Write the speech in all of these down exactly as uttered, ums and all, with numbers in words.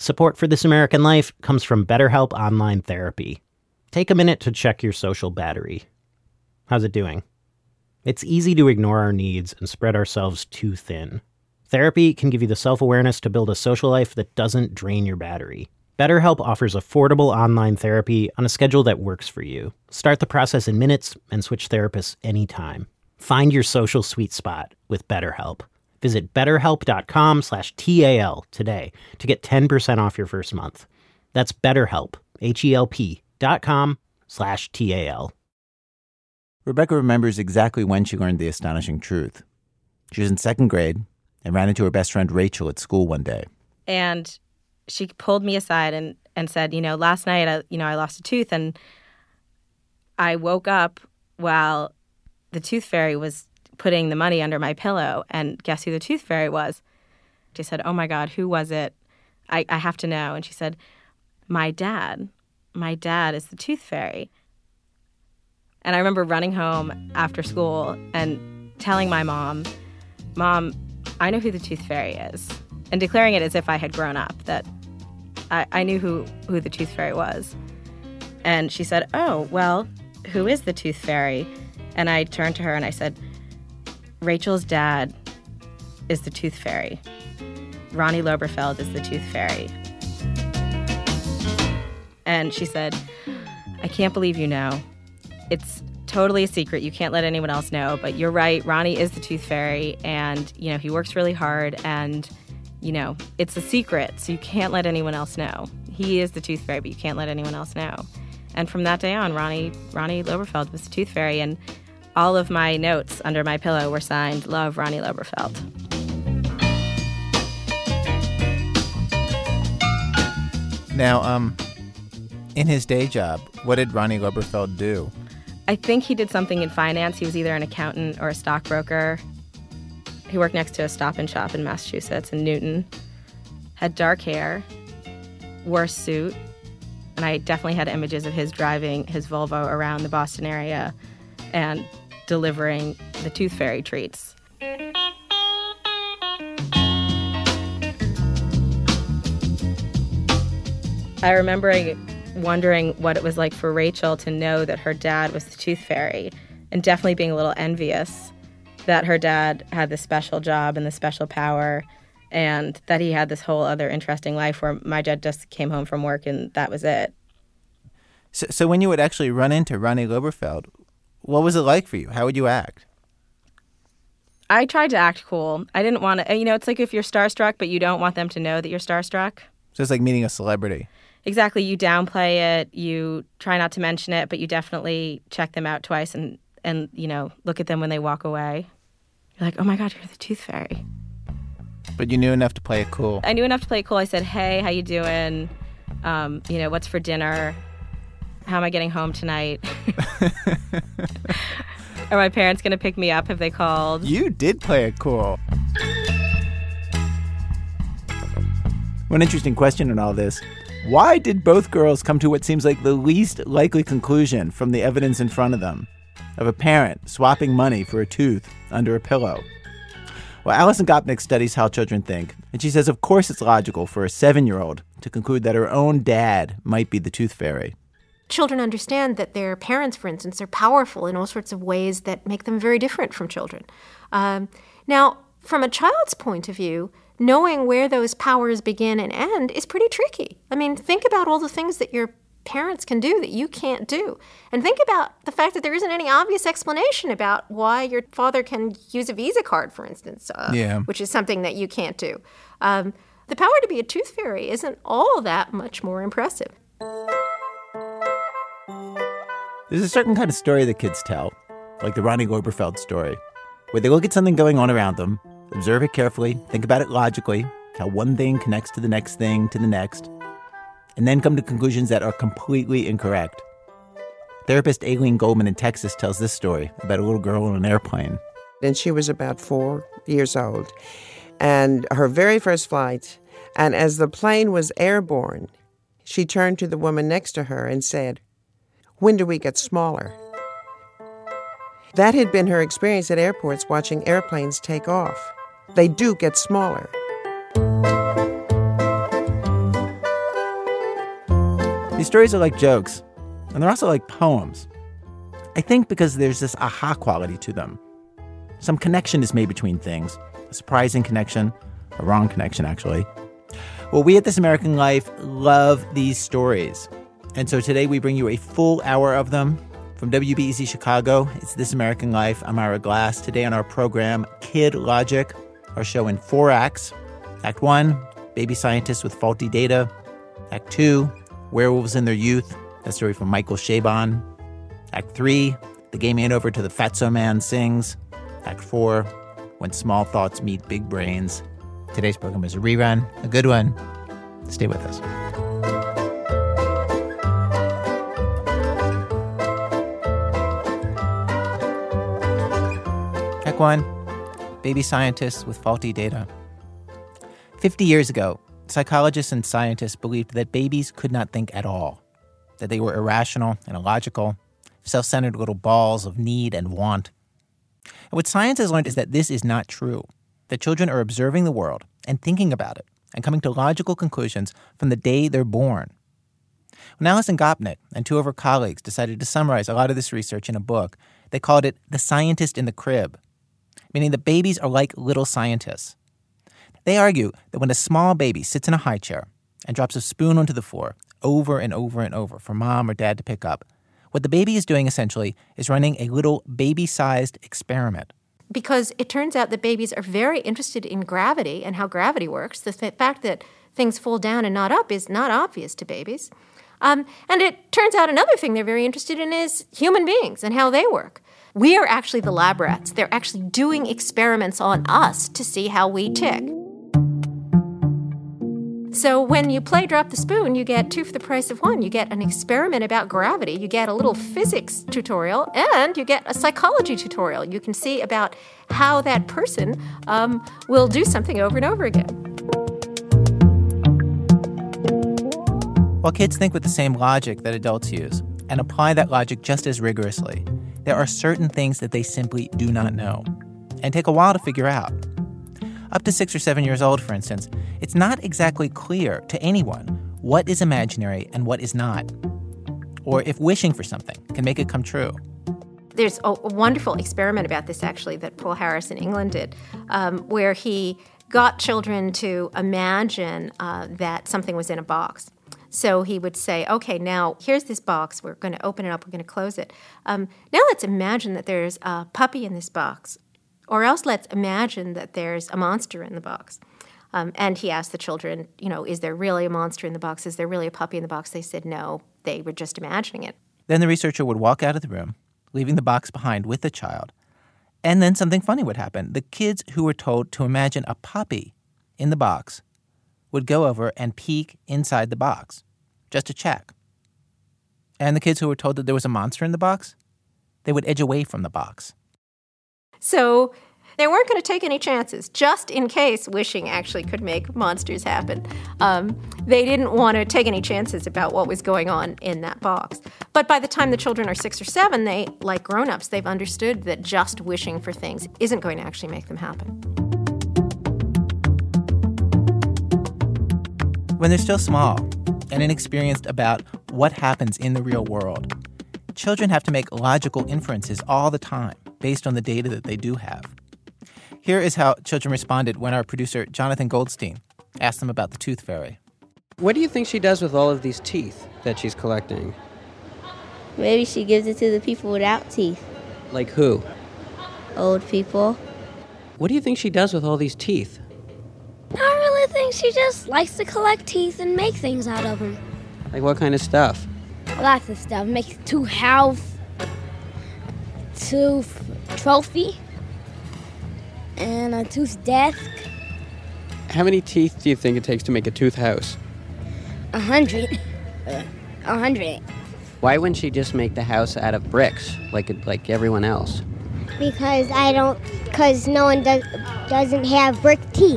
Support for This American Life comes from BetterHelp Online Therapy. Take a minute to check your social battery. How's it doing? It's easy to ignore our needs and spread ourselves too thin. Therapy can give you the self-awareness to build a social life that doesn't drain your battery. BetterHelp offers affordable online therapy on a schedule that works for you. Start the process in minutes and switch therapists anytime. Find your social sweet spot with BetterHelp. Visit betterhelp.com slash TAL today to get ten percent off your first month. That's BetterHelp, H-E-L-P dot com slash T-A-L. Rebecca remembers exactly when she learned the astonishing truth. She was in second grade and ran into her best friend Rachel at school one day. And she pulled me aside and, and said, you know, last night, I, you know, I lost a tooth, and I woke up while the tooth fairy was putting the money under my pillow, and guess who the tooth fairy was? She said, oh my God, who was it? I, I have to know. And she said, my dad. My dad is the tooth fairy. And I remember running home after school and telling my mom, Mom, I know who the tooth fairy is. And declaring it as if I had grown up, that I, I knew who, who the tooth fairy was. And she said, oh, well, who is the tooth fairy? And I turned to her and I said, Rachel's dad is the tooth fairy. Ronnie Loberfeld is the tooth fairy. And she said, I can't believe you know. It's totally a secret. You can't let anyone else know. But you're right. Ronnie is the tooth fairy. And, you know, he works really hard. And, you know, it's a secret. So you can't let anyone else know. He is the tooth fairy, but you can't let anyone else know. And from that day on, Ronnie, Ronnie Loberfeld was the tooth fairy. And all of my notes under my pillow were signed, Love, Ronnie Loberfeld. Now, um, in his day job, what did Ronnie Loberfeld do? I think he did something in finance. He was either an accountant or a stockbroker. He worked next to a Stop and Shop in Massachusetts, in Newton. Had dark hair, wore a suit, and I definitely had images of his driving his Volvo around the Boston area and delivering the tooth fairy treats. I remember wondering what it was like for Rachel to know that her dad was the tooth fairy, and definitely being a little envious that her dad had this special job and this special power, and that he had this whole other interesting life where my dad just came home from work and that was it. So, so when you would actually run into Ronnie Loberfeld, what was it like for you? How would you act? I tried to act cool. I didn't want to, you know, it's like if you're starstruck, but you don't want them to know that you're starstruck. So it's like meeting a celebrity. Exactly. You downplay it. You try not to mention it, but you definitely check them out twice and, and you know, look at them when they walk away. You're like, oh my God, you're the tooth fairy. But you knew enough to play it cool. I knew enough to play it cool. I said, hey, how you doing? Um, you know, what's for dinner? How am I getting home tonight? Are my parents going to pick me up? Have they called? You did play it cool. One interesting question in all this. Why did both girls come to what seems like the least likely conclusion from the evidence in front of them of a parent swapping money for a tooth under a pillow? Well, Alison Gopnik studies how children think, and she says of course it's logical for a seven-year-old to conclude that her own dad might be the tooth fairy. Children understand that their parents, for instance, are powerful in all sorts of ways that make them very different from children. Um, now, from a child's point of view, knowing where those powers begin and end is pretty tricky. I mean, think about all the things that your parents can do that you can't do. And think about the fact that there isn't any obvious explanation about why your father can use a Visa card, for instance, uh, yeah. which is something that you can't do. Um, the power to be a tooth fairy isn't all that much more impressive. There's a certain kind of story that kids tell, like the Ronnie Loberfeld story, where they look at something going on around them, observe it carefully, think about it logically, how one thing connects to the next thing to the next, and then come to conclusions that are completely incorrect. Therapist Aileen Goldman in Texas tells this story about a little girl on an airplane. And she was about four years old. And her very first flight, and as the plane was airborne, she turned to the woman next to her and said, "When do we get smaller?" That had been her experience at airports watching airplanes take off. They do get smaller. These stories are like jokes, and they're also like poems. I think because there's this aha quality to them. Some connection is made between things, a surprising connection, a wrong connection, actually. Well, we at This American Life love these stories. And so today we bring you a full hour of them. From W B E Z Chicago, it's This American Life. I'm Ira Glass. Today on our program, Kid Logic, our show in four acts. Act one, baby scientists with faulty data. Act two, werewolves in their youth. That story from Michael Chabon. Act three, the gay man over to the Fatso Man sings. Act four, when small thoughts meet big brains. Today's program is a rerun, a good one. Stay with us. Act one, baby scientists with faulty data. Fifty years ago, psychologists and scientists believed that babies could not think at all, that they were irrational and illogical, self-centered little balls of need and want. And what science has learned is that this is not true, that children are observing the world and thinking about it and coming to logical conclusions from the day they're born. When Alison Gopnik and two of her colleagues decided to summarize a lot of this research in a book, they called it The Scientist in the Crib, meaning that babies are like little scientists. They argue that when a small baby sits in a high chair and drops a spoon onto the floor over and over and over for mom or dad to pick up, what the baby is doing essentially is running a little baby-sized experiment. Because it turns out that babies are very interested in gravity and how gravity works. The th- fact that things fall down and not up is not obvious to babies. Um, and it turns out another thing they're very interested in is human beings and how they work. We are actually the lab rats. They're actually doing experiments on us to see how we tick. So when you play Drop the Spoon, you get two for the price of one. You get an experiment about gravity, you get a little physics tutorial, and you get a psychology tutorial. You can see about how that person um, will do something over and over again. While kids think with the same logic that adults use and apply that logic just as rigorously, there are certain things that they simply do not know and take a while to figure out. Up to six or seven years old, for instance, it's not exactly clear to anyone what is imaginary and what is not, or if wishing for something can make it come true. There's a, a wonderful experiment about this, actually, that Paul Harris in England did, um, where he got children to imagine uh, that something was in a box. So he would say, okay, now here's this box. We're going to open it up. We're going to close it. Um, now let's imagine that there's a puppy in this box. Or else let's imagine that there's a monster in the box. Um, and he asked the children, you know, is there really a monster in the box? Is there really a puppy in the box? They said no. They were just imagining it. Then the researcher would walk out of the room, leaving the box behind with the child. And then something funny would happen. The kids who were told to imagine a puppy in the box would go over and peek inside the box, just to check. And the kids who were told that there was a monster in the box, they would edge away from the box. So they weren't going to take any chances, just in case wishing actually could make monsters happen. Um, they didn't want to take any chances about what was going on in that box. But by the time the children are six or seven, they, like grown-ups, they've understood that just wishing for things isn't going to actually make them happen. When they're still small and inexperienced about what happens in the real world, children have to make logical inferences all the time based on the data that they do have. Here is how children responded when our producer, Jonathan Goldstein, asked them about the tooth fairy. What do you think she does with all of these teeth that she's collecting? Maybe she gives it to the people without teeth. Like who? Old people. What do you think she does with all these teeth? I really think she just likes to collect teeth and make things out of them. Like what kind of stuff? Lots of stuff. Make a tooth house, tooth trophy, and a tooth desk. How many teeth do you think it takes to make a tooth house? A hundred. A hundred. Why wouldn't she just make the house out of bricks, like like everyone else? Because I don't. Because no one does doesn't have brick teeth.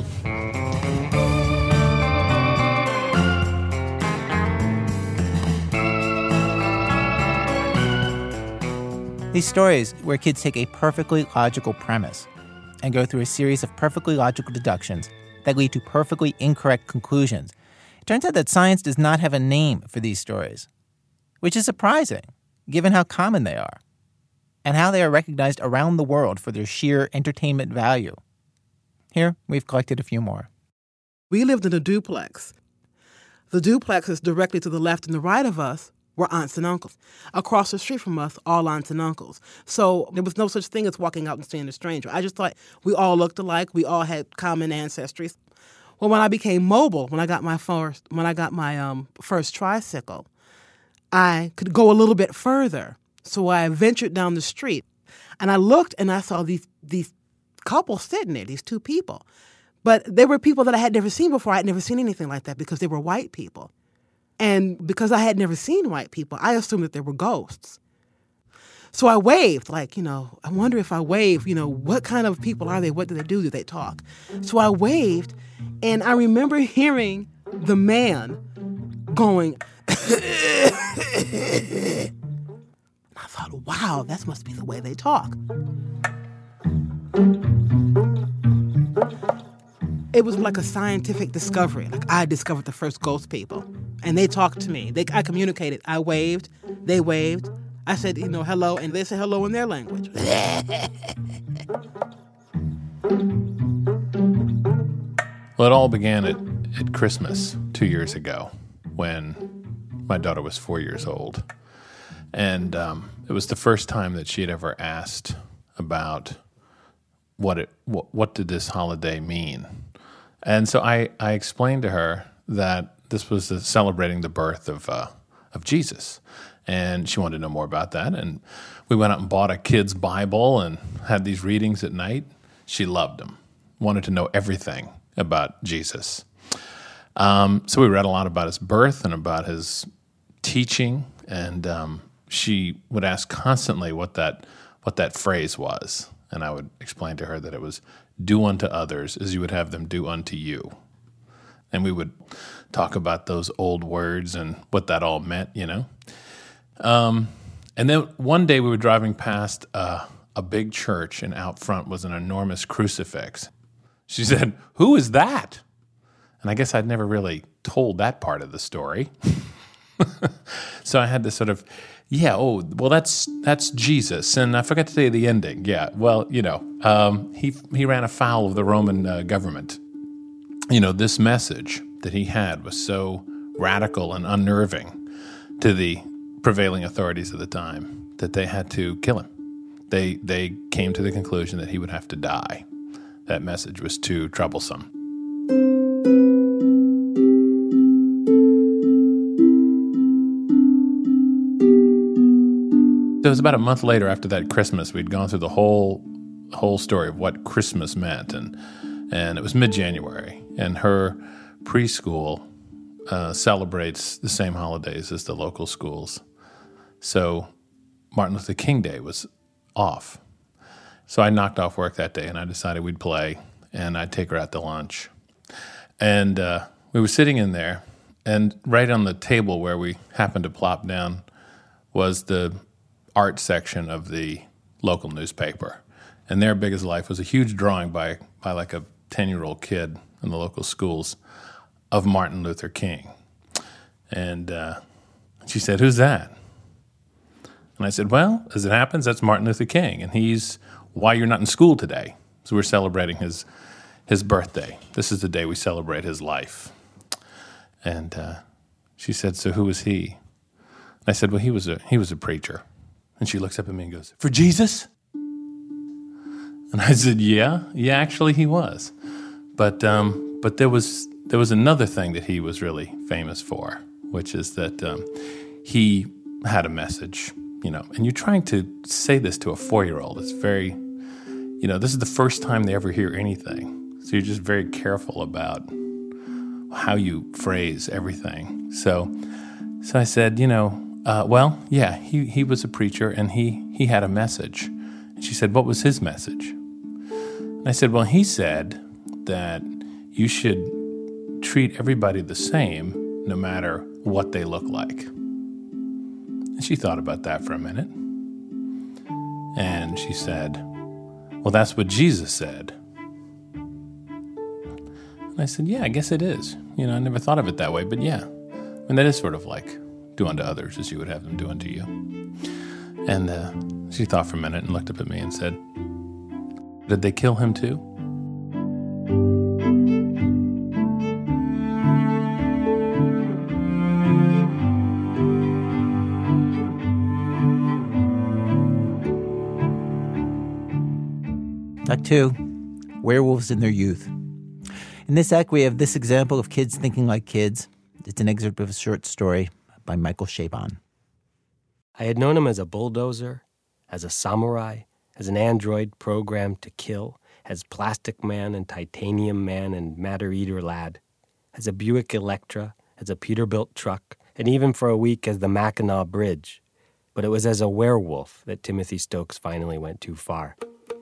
These stories, where kids take a perfectly logical premise and go through a series of perfectly logical deductions that lead to perfectly incorrect conclusions. It turns out that science does not have a name for these stories, which is surprising given how common they are and how they are recognized around the world for their sheer entertainment value. Here, we've collected a few more. We lived in a duplex. The duplexes directly to the left and the right of us were aunts and uncles. Across the street from us, all aunts and uncles. So there was no such thing as walking out and seeing a stranger. I just thought we all looked alike. We all had common ancestry. Well, when I became mobile, when I got my first, when I got my um, first tricycle, I could go a little bit further. So I ventured down the street, and I looked and I saw these these couples sitting there, these two people. But they were people that I had never seen before. I had never seen anything like that because they were white people. And because I had never seen white people, I assumed that they were ghosts. So I waved, like, you know, I wonder if I wave, you know, what kind of people are they? What do they do? Do they talk? So I waved, and I remember hearing the man going, I thought, wow, that must be the way they talk. It was like a scientific discovery. Like I discovered the first ghost people, and they talked to me. They, I communicated. I waved. They waved. I said, you know, hello, and they said hello in their language. Well, it all began at, at Christmas two years ago when my daughter was four years old. And um, it was the first time that she had ever asked about what it what, what did this holiday mean. And so I, I explained to her that this was the, celebrating the birth of uh, of Jesus. And she wanted to know more about that. And we went out and bought a kid's Bible and had these readings at night. She loved them, wanted to know everything about Jesus. Um, so we read a lot about his birth and about his teaching. And um, she would ask constantly what that what that phrase was. And I would explain to her that it was, do unto others as you would have them do unto you. And we would talk about those old words and what that all meant, you know. Um, and then one day we were driving past uh, a big church, and out front was an enormous crucifix. She said, "Who is that?" And I guess I'd never really told that part of the story. So I had to sort of, yeah, oh, well, that's that's Jesus. And I forgot to tell you the ending. Yeah, well, you know, um, he he ran afoul of the Roman uh, government. You know, this message that he had was so radical and unnerving to the prevailing authorities of the time that they had to kill him. They they came to the conclusion that he would have to die. That message was too troublesome. So it was about a month later after that Christmas. We'd gone through the whole whole story of what Christmas meant, and and it was mid-January, and her preschool uh, celebrates the same holidays as the local schools. So Martin Luther King Day was off. So I knocked off work that day, and I decided we'd play, and I'd take her out to lunch. And uh, we were sitting in there, and right on the table where we happened to plop down was the art section of the local newspaper. And there, big as life, was a huge drawing by, by like a ten-year-old kid in the local schools of Martin Luther King. And uh, she said, "Who's that?" And I said, "Well, as it happens, that's Martin Luther King, and he's why you're not in school today." So we're celebrating his his birthday. This is the day we celebrate his life. And uh, she said, "So who was he?" And I said, "Well, he was a he was a preacher." And she looks up at me and goes, "For Jesus?" And I said, "Yeah, yeah, actually he was. But um, but there was there was another thing that he was really famous for, which is that um, he had a message, you know. And you're trying to say this to a four-year-old. It's very, you know, this is the first time they ever hear anything. So you're just very careful about how you phrase everything. So so I said, you know, uh, well, yeah, he, he was a preacher, and he, he had a message. And she said, "What was his message?" And I said, "Well, he said that you should treat everybody the same no matter what they look like." And she thought about that for a minute. And she said, "Well, that's what Jesus said." And I said, "Yeah, I guess it is. You know, I never thought of it that way, but yeah." And that is sort of like do unto others as you would have them do unto you. And uh, she thought for a minute and looked up at me and said, did they kill him too? Act two, werewolves in their youth. In this act, we have this example of kids thinking like kids. It's an excerpt of a short story by Michael Chabon. I had known him as a bulldozer, as a samurai, as an android programmed to kill, as Plastic Man and Titanium Man and Matter Eater Lad, as a Buick Electra, as a Peterbilt truck, and even for a week as the Mackinac Bridge. But it was as a werewolf that Timothy Stokes finally went too far.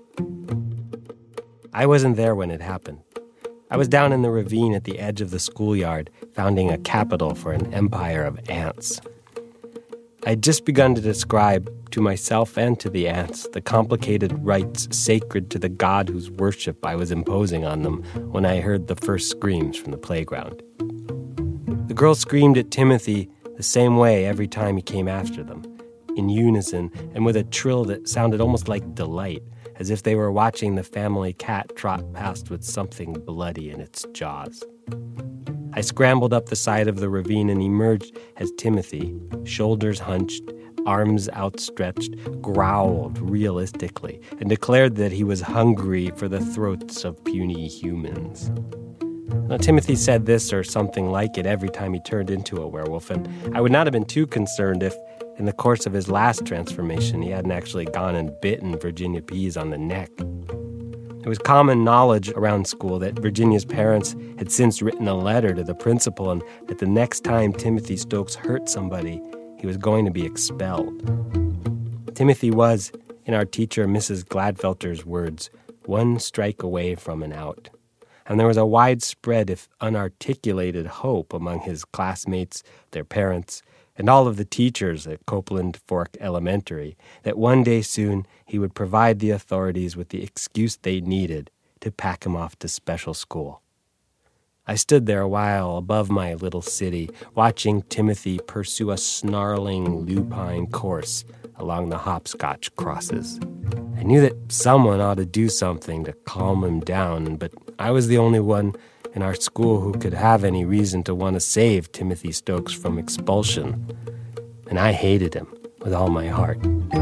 I wasn't there when it happened. I was down in the ravine at the edge of the schoolyard, founding a capital for an empire of ants. I'd just begun to describe to myself and to the ants the complicated rites sacred to the god whose worship I was imposing on them when I heard the first screams from the playground. The girls screamed at Timothy the same way every time he came after them, in unison and with a trill that sounded almost like delight, as if they were watching the family cat trot past with something bloody in its jaws. I scrambled up the side of the ravine and emerged as Timothy, shoulders hunched, arms outstretched, growled realistically and declared that he was hungry for the throats of puny humans. Now, Timothy said this or something like it every time he turned into a werewolf, and I would not have been too concerned if, in the course of his last transformation, he hadn't actually gone and bitten Virginia Pease on the neck. It was common knowledge around school that Virginia's parents had since written a letter to the principal and that the next time Timothy Stokes hurt somebody, he was going to be expelled. Timothy was, in our teacher Missus Gladfelter's words, one strike away from an out. And there was a widespread, if unarticulated, hope among his classmates, their parents, and all of the teachers at Copeland Fork Elementary that one day soon he would provide the authorities with the excuse they needed to pack him off to special school. I stood there a while above my little city, watching Timothy pursue a snarling lupine course along the hopscotch crosses. I knew that someone ought to do something to calm him down, but I was the only one in our school who could have any reason to want to save Timothy Stokes from expulsion. And I hated him with all my heart.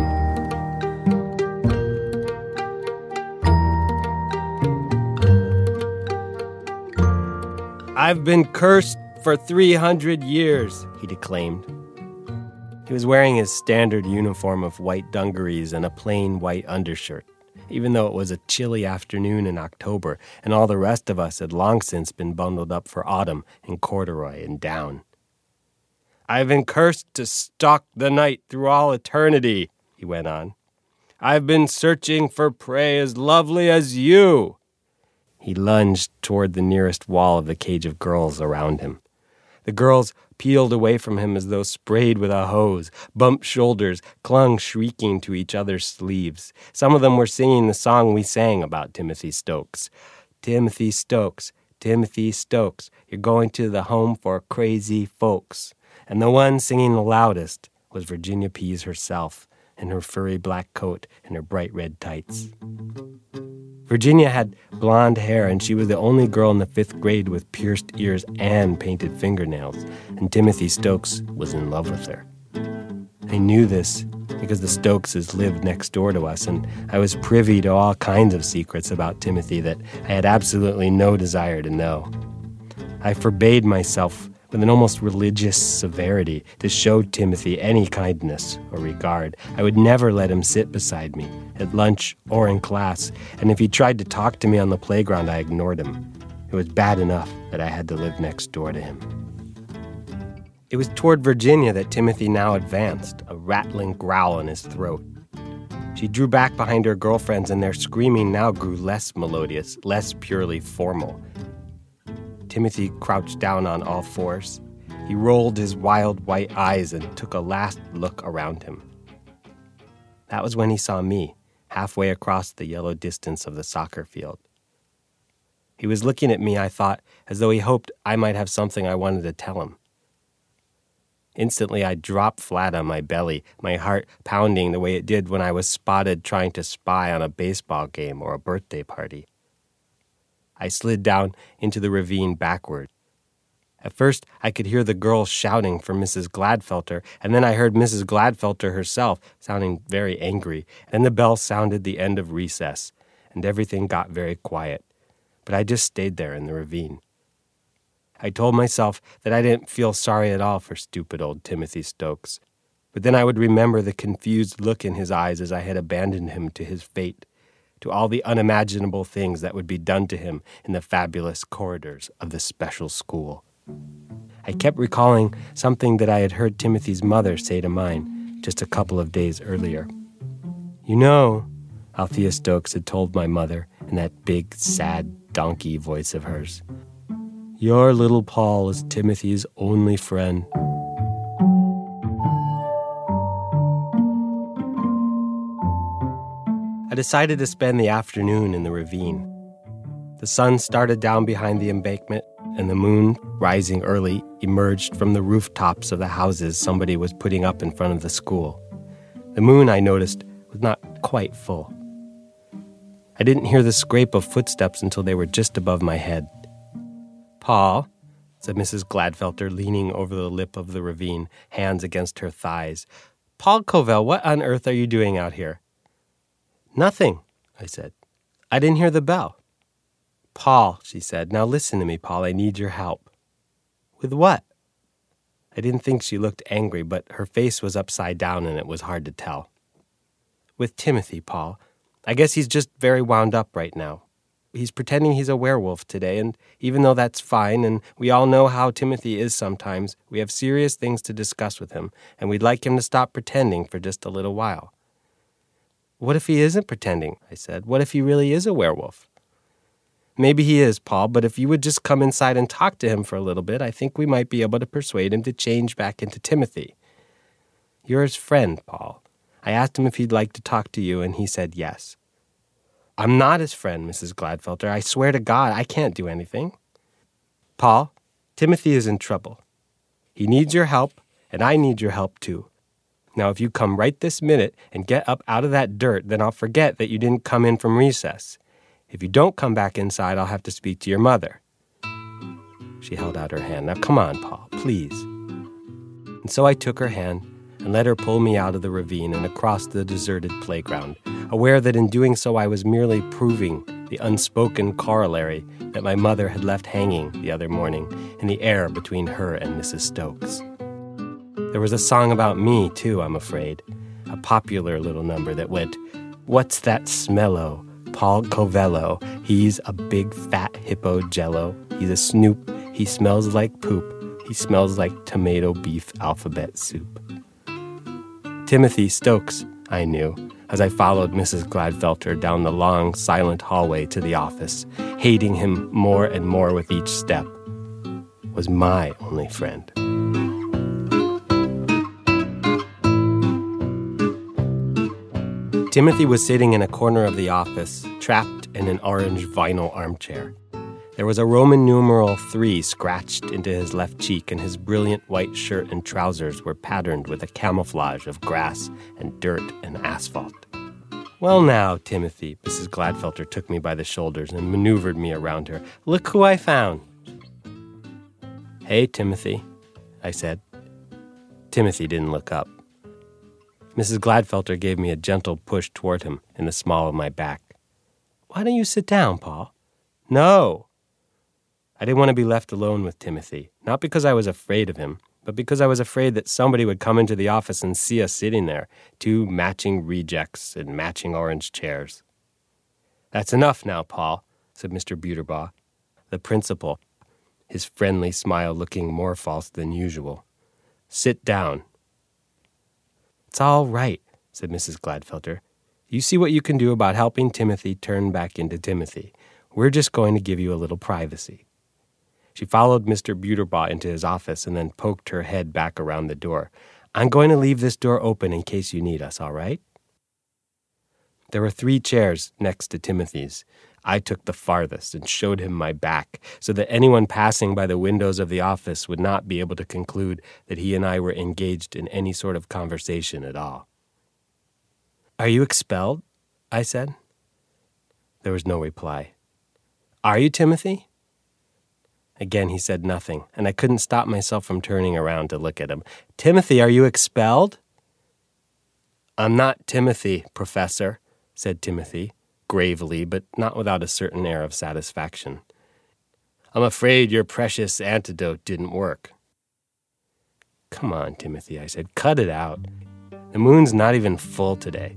I've been cursed for three hundred years, he declaimed. He was wearing his standard uniform of white dungarees and a plain white undershirt, even though it was a chilly afternoon in October, and all the rest of us had long since been bundled up for autumn in corduroy and down. I've been cursed to stalk the night through all eternity, he went on. I've been searching for prey as lovely as you. He lunged toward the nearest wall of the cage of girls around him. The girls peeled away from him as though sprayed with a hose, bumped shoulders, clung shrieking to each other's sleeves. Some of them were singing the song we sang about Timothy Stokes. Timothy Stokes, Timothy Stokes, you're going to the home for crazy folks. And the one singing the loudest was Virginia Pease herself, in her furry black coat and her bright red tights. Virginia had blonde hair, and she was the only girl in the fifth grade with pierced ears and painted fingernails, and Timothy Stokes was in love with her. I knew this because the Stokeses lived next door to us, and I was privy to all kinds of secrets about Timothy that I had absolutely no desire to know. I forbade myself with an almost religious severity to show Timothy any kindness or regard. I would never let him sit beside me, at lunch or in class, and if he tried to talk to me on the playground, I ignored him. It was bad enough that I had to live next door to him. It was toward Virginia that Timothy now advanced, a rattling growl in his throat. She drew back behind her girlfriends, and their screaming now grew less melodious, less purely formal. Timothy crouched down on all fours. He rolled his wild white eyes and took a last look around him. That was when he saw me, halfway across the yellow distance of the soccer field. He was looking at me, I thought, as though he hoped I might have something I wanted to tell him. Instantly, I dropped flat on my belly, my heart pounding the way it did when I was spotted trying to spy on a baseball game or a birthday party. I slid down into the ravine backward. At first, I could hear the girls shouting for Missus Gladfelter, and then I heard Missus Gladfelter herself sounding very angry, and the bell sounded the end of recess, and everything got very quiet. But I just stayed there in the ravine. I told myself that I didn't feel sorry at all for stupid old Timothy Stokes, but then I would remember the confused look in his eyes as I had abandoned him to his fate, to all the unimaginable things that would be done to him in the fabulous corridors of the special school. I kept recalling something that I had heard Timothy's mother say to mine just a couple of days earlier. You know, Althea Stokes had told my mother in that big, sad, donkey voice of hers, your little Paul is Timothy's only friend. I decided to spend the afternoon in the ravine. The sun started down behind the embankment, and the moon, rising early, emerged from the rooftops of the houses somebody was putting up in front of the school. The moon, I noticed, was not quite full. I didn't hear the scrape of footsteps until they were just above my head. Paul, said Missus Gladfelter, leaning over the lip of the ravine, hands against her thighs. Paul Covell, what on earth are you doing out here? Nothing, I said. I didn't hear the bell. Paul, she said, now listen to me, Paul, I need your help. With what? I didn't think she looked angry, but her face was upside down and it was hard to tell. With Timothy, Paul. I guess he's just very wound up right now. He's pretending he's a werewolf today, and even though that's fine, and we all know how Timothy is sometimes, we have serious things to discuss with him, and we'd like him to stop pretending for just a little while. What if he isn't pretending? I said. What if he really is a werewolf? Maybe he is, Paul, but if you would just come inside and talk to him for a little bit, I think we might be able to persuade him to change back into Timothy. You're his friend, Paul. I asked him if he'd like to talk to you, and he said yes. I'm not his friend, Missus Gladfelter. I swear to God, I can't do anything. Paul, Timothy is in trouble. He needs your help, and I need your help too. Now, if you come right this minute and get up out of that dirt, then I'll forget that you didn't come in from recess. If you don't come back inside, I'll have to speak to your mother. She held out her hand. Now, come on, Paul, please. And so I took her hand and let her pull me out of the ravine and across the deserted playground, aware that in doing so I was merely proving the unspoken corollary that my mother had left hanging the other morning in the air between her and Missus Stokes. There was a song about me, too, I'm afraid, a popular little number that went, What's that smello? Paul Covello. He's a big fat hippo jello. He's a snoop. He smells like poop. He smells like tomato beef alphabet soup. Timothy Stokes, I knew, as I followed Missus Gladfelter down the long, silent hallway to the office, hating him more and more with each step, was my only friend. Timothy was sitting in a corner of the office, trapped in an orange vinyl armchair. There was a Roman numeral three scratched into his left cheek, and his brilliant white shirt and trousers were patterned with a camouflage of grass and dirt and asphalt. Well now, Timothy, Missus Gladfelter took me by the shoulders and maneuvered me around her. Look who I found. Hey, Timothy, I said. Timothy didn't look up. Missus Gladfelter gave me a gentle push toward him in the small of my back. Why don't you sit down, Paul? No. I didn't want to be left alone with Timothy, not because I was afraid of him, but because I was afraid that somebody would come into the office and see us sitting there, two matching rejects in matching orange chairs. That's enough now, Paul, said Mister Buterbaugh, the principal, his friendly smile looking more false than usual. Sit down. It's all right, said Missus Gladfelter. You see what you can do about helping Timothy turn back into Timothy. We're just going to give you a little privacy. She followed Mister Buterbaugh into his office and then poked her head back around the door. I'm going to leave this door open in case you need us, all right? There were three chairs next to Timothy's. I took the farthest and showed him my back so that anyone passing by the windows of the office would not be able to conclude that he and I were engaged in any sort of conversation at all. "Are you expelled?" I said. There was no reply. "Are you, Timothy?" Again, he said nothing, and I couldn't stop myself from turning around to look at him. "Timothy, are you expelled?" "I'm not Timothy, Professor," said Timothy, gravely, but not without a certain air of satisfaction. "I'm afraid your precious antidote didn't work." "Come on, Timothy," I said. "Cut it out. The moon's not even full today."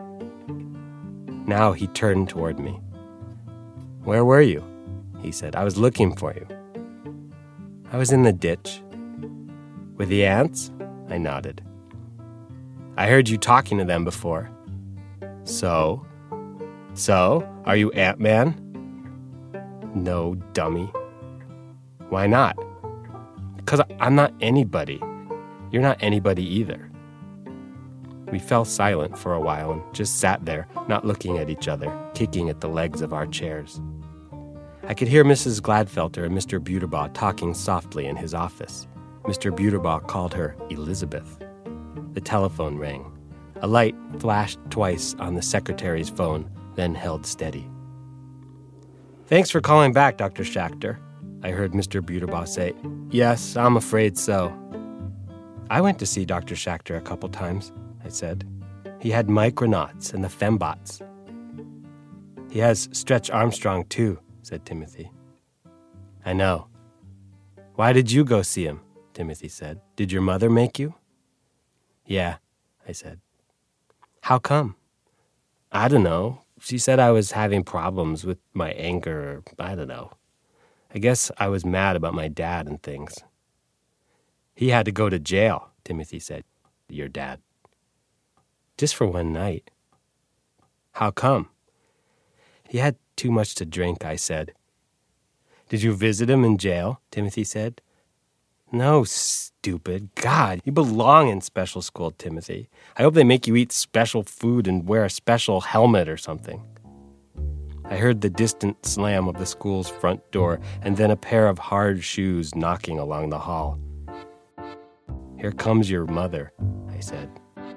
Now he turned toward me. "Where were you?" he said. "I was looking for you." "I was in the ditch." "With the ants?" I nodded. "I heard you talking to them before." "So? So? Are you Ant-Man?" "No, dummy." "Why not?" "Because I'm not anybody. You're not anybody either." We fell silent for a while and just sat there, not looking at each other, kicking at the legs of our chairs. I could hear Missus Gladfelter and Mister Buterbaugh talking softly in his office. Mister Buterbaugh called her Elizabeth. The telephone rang. A light flashed twice on the secretary's phone, then held steady. "Thanks for calling back, Doctor Schachter," I heard Mister Buterbaugh say. "Yes, I'm afraid so." "I went to see Doctor Schachter a couple times," I said. "He had Micronauts and the Fembots." "He has Stretch Armstrong, too," said Timothy. "I know." "Why did you go see him?" Timothy said. "Did your mother make you?" "Yeah," I said. "How come?" "I don't know. She said I was having problems with my anger, or I don't know. I guess I was mad about my dad and things." "He had to go to jail," Timothy said. "Your dad." "Just for one night." "How come?" "He had too much to drink," I said. "Did you visit him in jail?" Timothy said. "No, stupid. God, you belong in special school, Timothy. I hope they make you eat special food and wear a special helmet or something." I heard the distant slam of the school's front door and then a pair of hard shoes knocking along the hall. "Here comes your mother," I said.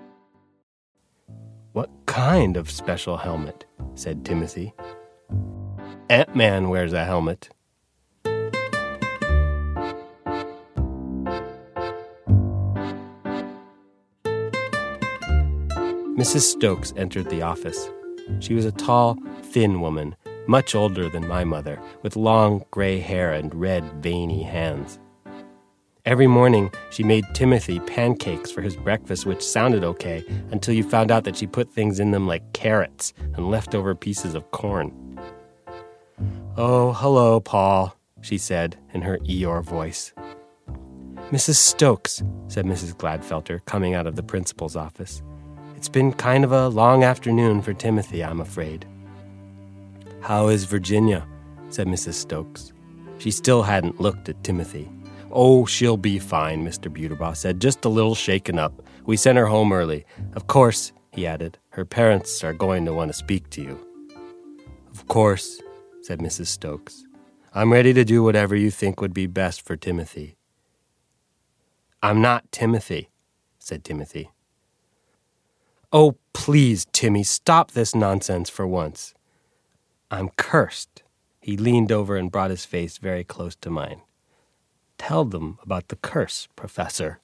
"What kind of special helmet?" said Timothy. "Ant-Man wears a helmet." Missus Stokes entered the office. She was a tall, thin woman, much older than my mother, with long gray hair and red, veiny hands. Every morning, she made Timothy pancakes for his breakfast, which sounded okay until you found out that she put things in them like carrots and leftover pieces of corn. "Oh, hello, Paul," she said in her Eeyore voice. "Missus Stokes," said Missus Gladfelter, coming out of the principal's office. "It's been kind of a long afternoon for Timothy, I'm afraid." "How is Virginia?" said Missus Stokes. She still hadn't looked at Timothy. "Oh, she'll be fine," Mister Buterbaugh said, "just a little shaken up. We sent her home early. Of course," he added, "her parents are going to want to speak to you." "Of course," said Missus Stokes. "I'm ready to do whatever you think would be best for Timothy." "I'm not Timothy," said Timothy. "Oh, please, Timmy, stop this nonsense for once." "I'm cursed." He leaned over and brought his face very close to mine. "Tell them about the curse, Professor."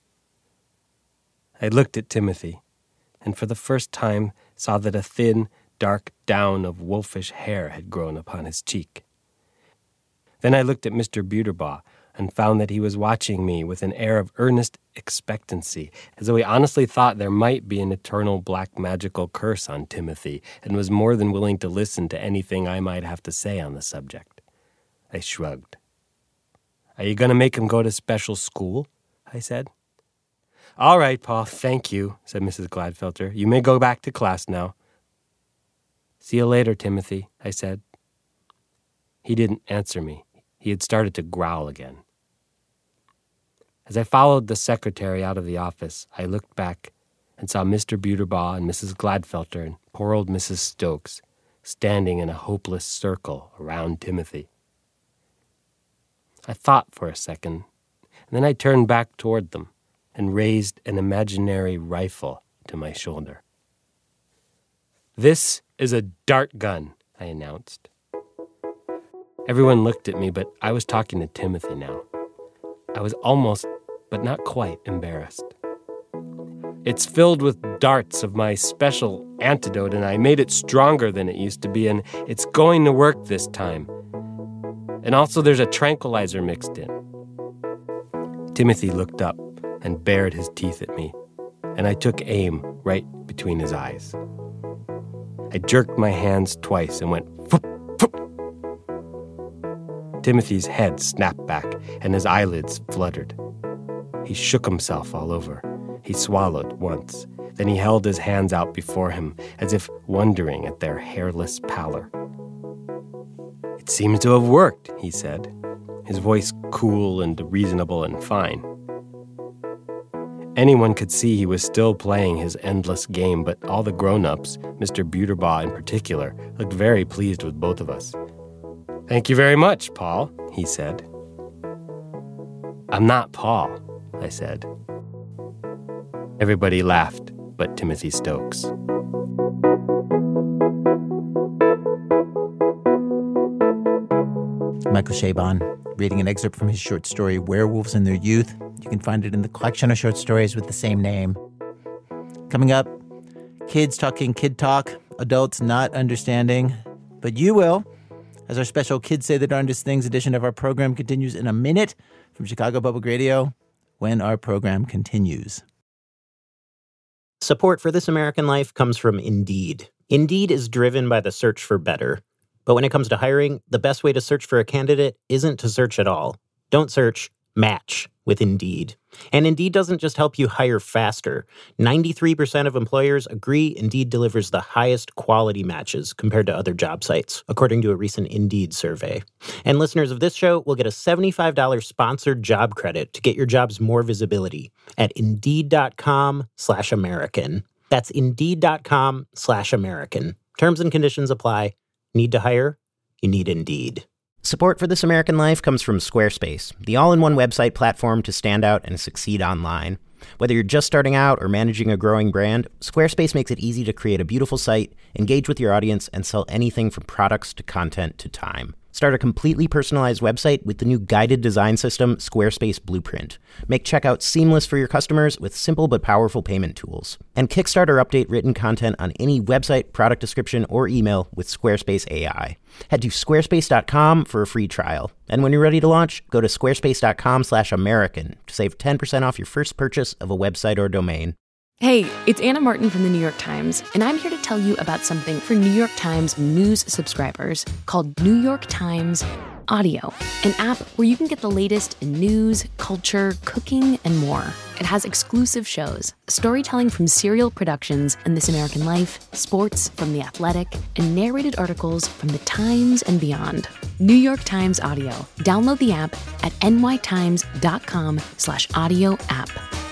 I looked at Timothy, and for the first time saw that a thin, dark down of wolfish hair had grown upon his cheek. Then I looked at Mister Buterbaugh and found that he was watching me with an air of earnest expectancy, as though he honestly thought there might be an eternal black magical curse on Timothy, and was more than willing to listen to anything I might have to say on the subject. I shrugged. "Are you going to make him go to special school?" I said. "All right, Paul, thank you," said Missus Gladfelter. "You may go back to class now." "See you later, Timothy," I said. He didn't answer me. He had started to growl again. As I followed the secretary out of the office, I looked back and saw Mister Buterbaugh and Missus Gladfelter and poor old Missus Stokes standing in a hopeless circle around Timothy. I thought for a second, and then I turned back toward them and raised an imaginary rifle to my shoulder. "This is a dart gun," I announced. Everyone looked at me, but I was talking to Timothy now. I was almost, but not quite, embarrassed. "It's filled with darts of my special antidote, and I made it stronger than it used to be, and it's going to work this time. And also there's a tranquilizer mixed in." Timothy looked up and bared his teeth at me, and I took aim right between his eyes. I jerked my hands twice and went, "Phoop, phoop." Timothy's head snapped back, and his eyelids fluttered. He shook himself all over. He swallowed once. Then he held his hands out before him, as if wondering at their hairless pallor. "It seems to have worked," he said, his voice cool and reasonable and fine. Anyone could see he was still playing his endless game, but all the grown-ups, Mister Buterbaugh in particular, looked very pleased with both of us. "Thank you very much, Paul," he said. "I'm not Paul," I said. Everybody laughed but Timothy Stokes. Michael Chabon, reading an excerpt from his short story, Werewolves in Their Youth. You can find it in the collection of short stories with the same name. Coming up, kids talking kid talk, adults not understanding, but you will, as our special Kids Say the Darndest Things edition of our program continues in a minute from Chicago Public Radio, when our program continues. Support for This American Life comes from Indeed. Indeed is driven by the search for better. But when it comes to hiring, the best way to search for a candidate isn't to search at all. Don't search, match with Indeed. And Indeed doesn't just help you hire faster. ninety-three percent of employers agree Indeed delivers the highest quality matches compared to other job sites, according to a recent Indeed survey. And listeners of this show will get a seventy-five dollars sponsored job credit to get your jobs more visibility at Indeed.com slash American. That's Indeed.com slash American. Terms and conditions apply. Need to hire? You need Indeed. Support for This American Life comes from Squarespace, the all-in-one website platform to stand out and succeed online. Whether you're just starting out or managing a growing brand, Squarespace makes it easy to create a beautiful site, engage with your audience, and sell anything from products to content to time. Start a completely personalized website with the new guided design system, Squarespace Blueprint. Make checkout seamless for your customers with simple but powerful payment tools. And kickstart or update written content on any website, product description, or email with Squarespace A I. Head to squarespace dot com for a free trial. And when you're ready to launch, go to squarespace dot com slash American to save ten percent off your first purchase of a website or domain. Hey, it's Anna Martin from the New York Times, and I'm here to tell you about something for New York Times news subscribers called New York Times Audio, an app where you can get the latest in news, culture, cooking, and more. It has exclusive shows, storytelling from Serial Productions and This American Life, sports from The Athletic, and narrated articles from The Times and beyond. New York Times Audio. Download the app at nytimes.com slash audio app.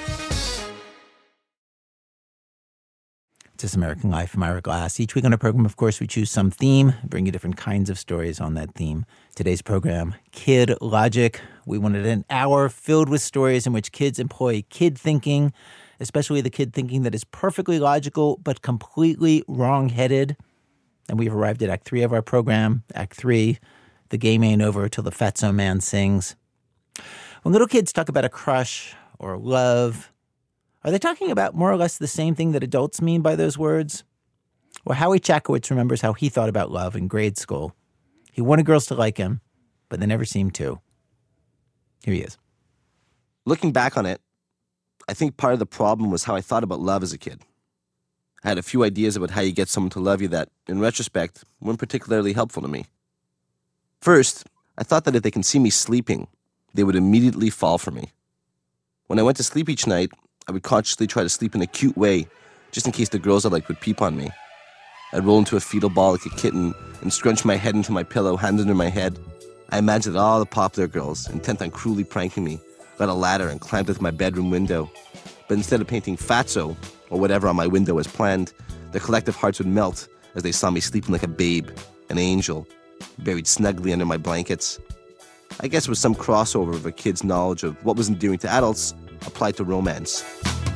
This American Life. I'm Ira Glass. Each week on our program, of course, we choose some theme, bring you different kinds of stories on that theme. Today's program, Kid Logic. We wanted an hour filled with stories in which kids employ kid thinking, especially the kid thinking that is perfectly logical but completely wrong-headed. And we've arrived at Act Three of our program. Act Three, the game ain't over till the Fatso Man sings. When little kids talk about a crush or love, are they talking about more or less the same thing that adults mean by those words? Well, Howie Chackowitz remembers how he thought about love in grade school. He wanted girls to like him, but they never seemed to. Here he is. Looking back on it, I think part of the problem was how I thought about love as a kid. I had a few ideas about how you get someone to love you that, in retrospect, weren't particularly helpful to me. First, I thought that if they can see me sleeping, they would immediately fall for me. When I went to sleep each night, I would consciously try to sleep in a cute way, just in case the girls I liked would peep on me. I'd roll into a fetal ball like a kitten and scrunch my head into my pillow, hands under my head. I imagined that all the popular girls, intent on cruelly pranking me, got a ladder and climbed into my bedroom window. But instead of painting Fatso, or whatever on my window as planned, their collective hearts would melt as they saw me sleeping like a babe, an angel, buried snugly under my blankets. I guess it was some crossover of a kid's knowledge of what was endearing to adults applied to romance.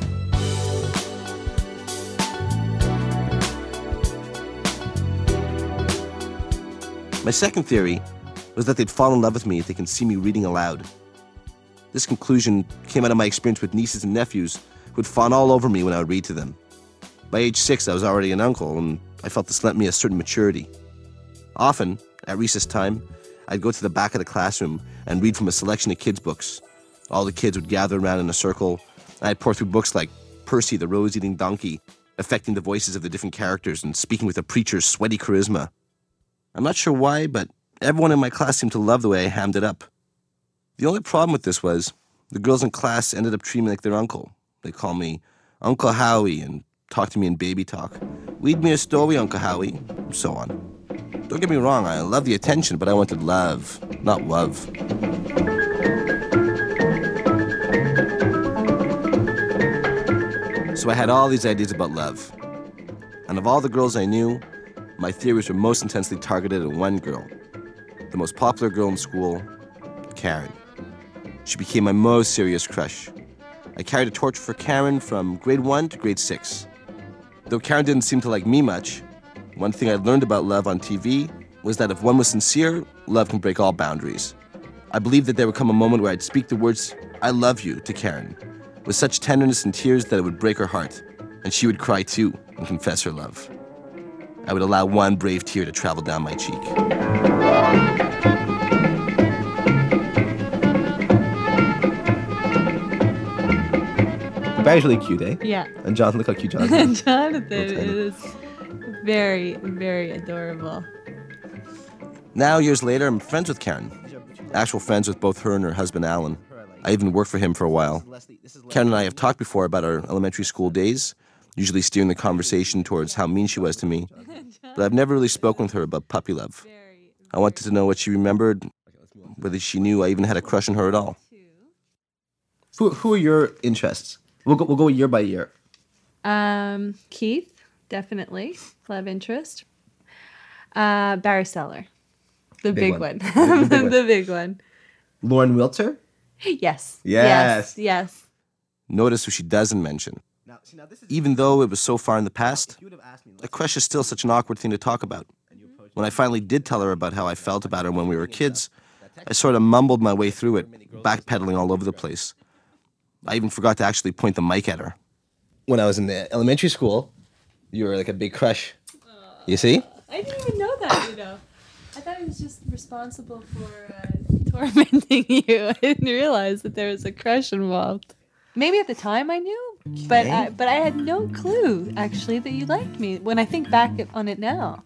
My second theory was that they'd fall in love with me if they can see me reading aloud. This conclusion came out of my experience with nieces and nephews who would fawn all over me when I would read to them. By age six, I was already an uncle, and I felt this lent me a certain maturity. Often, at recess time, I'd go to the back of the classroom and read from a selection of kids' books. All the kids would gather around in a circle, and I'd pour through books like Percy the Rose-Eating Donkey, affecting the voices of the different characters and speaking with a preacher's sweaty charisma. I'm not sure why, but everyone in my class seemed to love the way I hammed it up. The only problem with this was the girls in class ended up treating me like their uncle. They call me Uncle Howie and talk to me in baby talk. Read me a story, Uncle Howie, and so on. Don't get me wrong, I love the attention, but I wanted love, not love. So I had all these ideas about love. And of all the girls I knew, my theories were most intensely targeted at one girl, the most popular girl in school, Karen. She became my most serious crush. I carried a torch for Karen from grade one to grade six. Though Karen didn't seem to like me much, one thing I learned about love on T V was that if one was sincere, love can break all boundaries. I believed that there would come a moment where I'd speak the words, "I love you," to Karen, with such tenderness and tears that it would break her heart, and she would cry too and confess her love. I would allow one brave tear to travel down my cheek. Barry's really cute, eh? Yeah. And Jonathan, look how cute Jonathan is. Jonathan is very, very adorable. Now, years later, I'm friends with Karen. Actual friends with both her and her husband, Alan. I even worked for him for a while. Karen and I have talked before about our elementary school days, usually steering the conversation towards how mean she was to me. But I've never really spoken with her about puppy love. I wanted to know what she remembered, whether she knew I even had a crush on her at all. Who who are your interests? We'll go we'll go year by year. Um, Keith, definitely love interest. Uh, Barry Seller, the big, big one, one. the, big one. the big one. Lauren Wilter. Yes. Yes. Yes. Yes. Notice who she doesn't mention. Even though it was so far in the past, a crush is still such an awkward thing to talk about. When I finally did tell her about how I felt about her when we were kids, I sort of mumbled my way through it, backpedaling all over the place. I even forgot to actually point the mic at her. When I was in the elementary school, you were like a big crush. You see? I didn't even know that, you know. I thought he was just responsible for uh, tormenting you. I didn't realize that there was a crush involved. Maybe at the time I knew, but I, but I had no clue, actually, that you liked me when I think back on it now.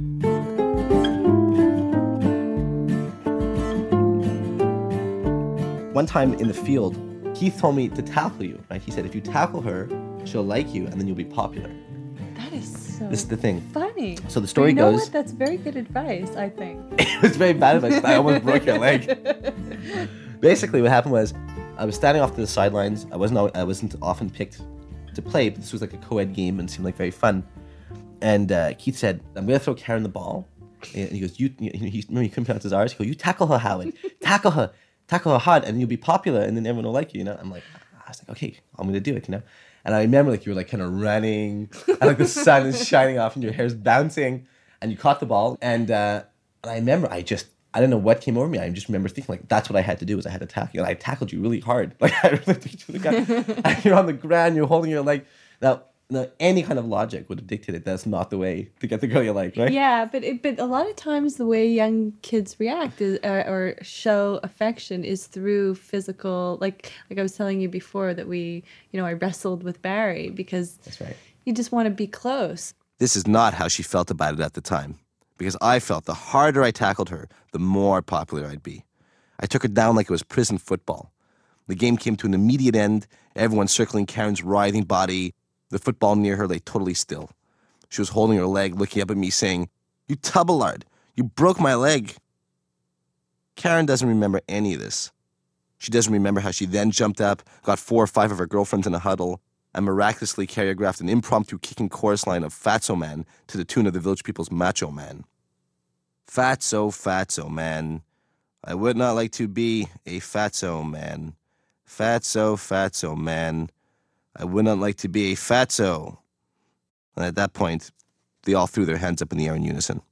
One time in the field, Keith told me to tackle you, right? He said, if you tackle her, she'll like you, and then you'll be popular. That is so This is the thing. funny. So the story you know goes... What? That's very good advice, I think. It was very bad advice. I almost broke your leg. Basically, what happened was, I was standing off to the sidelines. I wasn't I wasn't often picked to play, but this was like a co-ed game and seemed like very fun. And uh, Keith said, I'm going to throw Karen the ball. And he goes, you, he, he, remember he couldn't pronounce his R's? He goes, you tackle her, Howard. Tackle her. Tackle her hard, and you'll be popular, and then everyone will like you, you know? I'm like, I was like, okay, I'm going to do it, you know? And I remember like you were like kind of running, and like the sun is shining off, and your hair's bouncing, and you caught the ball. And, uh, and I remember I just, I don't know what came over me. I just remember thinking like, that's what I had to do, was I had to tackle you. And I tackled you really hard. Like I really took you to the ground. And you're on the ground, you're holding your leg. Now, now, any kind of logic would have dictated that's not the way to get the girl you like, right? Yeah, but it, but a lot of times the way young kids react is, uh, or show affection is through physical. Like like I was telling you before that we, you know, I wrestled with Barry because that's right. You just want to be close. This is not how she felt about it at the time, because I felt the harder I tackled her, the more popular I'd be. I took her down like it was prison football. The game came to an immediate end, everyone circling Karen's writhing body. The football near her lay totally still. She was holding her leg, looking up at me, saying, "You tubbleard, you broke my leg." Karen doesn't remember any of this. She doesn't remember how she then jumped up, got four or five of her girlfriends in a huddle, and miraculously choreographed an impromptu kicking chorus line of Fatso Man to the tune of the Village People's Macho Man. Fatso, Fatso Man. I would not like to be a Fatso Man. Fatso, Fatso Man. I would not like to be a Fatso. And at that point, they all threw their hands up in the air in unison.